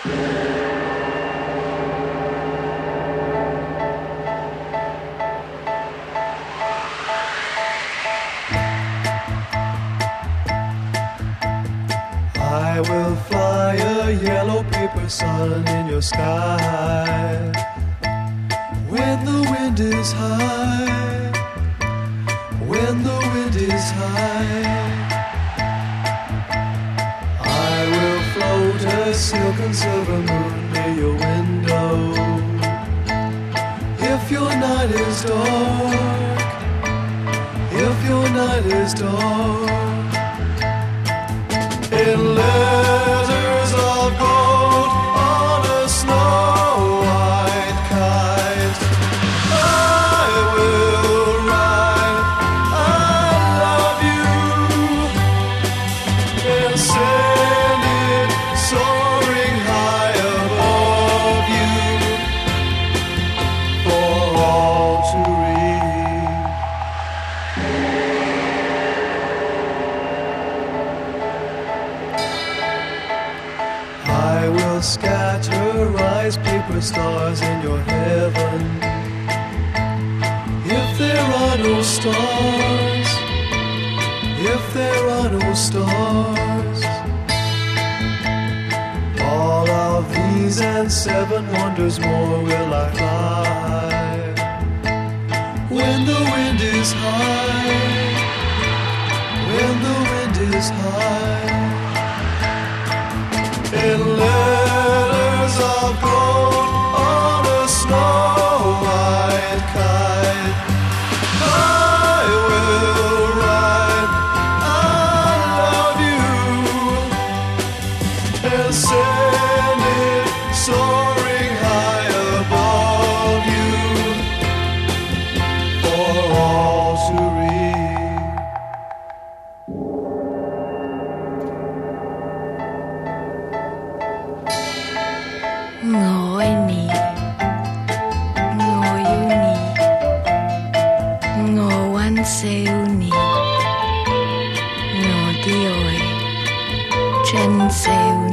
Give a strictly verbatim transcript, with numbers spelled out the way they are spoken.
I will fly a yellow paper sun in your sky. When the wind is high, when the wind is high, I will float a silken silver moon near your window. If your night is dark, if your night is dark, in letters of gold on a snow-white kite, I will write I love you and send it soaring high above you for all to read. I will scatter rice paper stars in your heaven. If there are no stars, if there are no stars, all of these and seven wonders more will I fly. When the wind is high, when the wind is high, in letters of gold on a snow-white kite, I will write I love you and send it soaring high above you for all to read. 我愛你，我要你，我還少你，我的愛真少你。